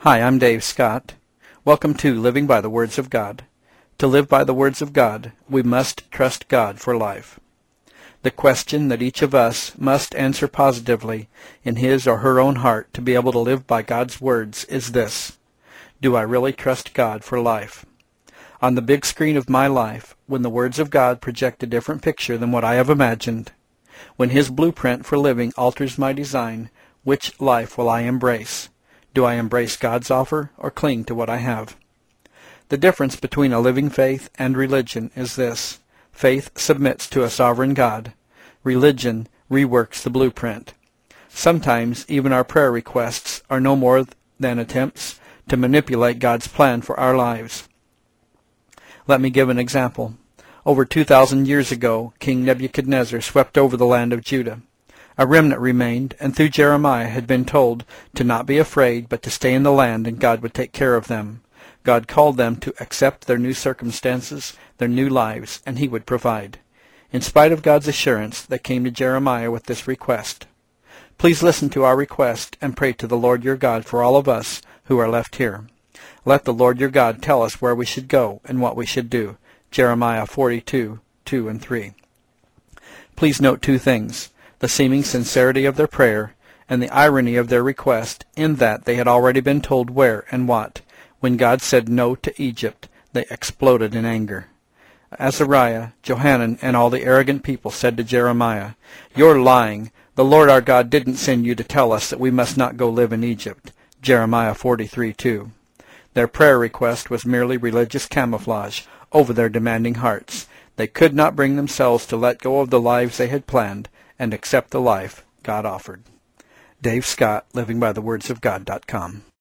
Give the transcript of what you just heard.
Hi, I'm Dave Scott. Welcome to Living by the Words of God. To live by the Words of God, we must trust God for life. The question that each of us must answer positively in his or her own heart to be able to live by God's words is this: do I really trust God for life? On the big screen of my life, when the words of God project a different picture than what I have imagined, when his blueprint for living alters my design, which life will I embrace? Do I embrace God's offer or cling to what I have? The difference between a living faith and religion is this: faith submits to a sovereign God. Religion reworks the blueprint. Sometimes even our prayer requests are no more than attempts to manipulate God's plan for our lives. Let me give an example. Over 2,000 years ago, King Nebuchadnezzar swept over the land of Judah. A remnant remained, and through Jeremiah had been told to not be afraid, but to stay in the land, and God would take care of them. God called them to accept their new circumstances, their new lives, and he would provide. In spite of God's assurance, they came to Jeremiah with this request: please listen to our request and pray to the Lord your God for all of us who are left here. Let the Lord your God tell us where we should go and what we should do. Jeremiah 42:2 and 3. Please note two things: the seeming sincerity of their prayer, and the irony of their request, in that they had already been told where and what. When God said no to Egypt, they exploded in anger. Azariah, Johanan, and all the arrogant people said to Jeremiah, "You're lying. The Lord our God didn't send you to tell us that we must not go live in Egypt." Jeremiah 43:2. Their prayer request was merely religious camouflage over their demanding hearts. They could not bring themselves to let go of the lives they had planned and accept the life God offered. Dave Scott, livingbythewordsofgod.com.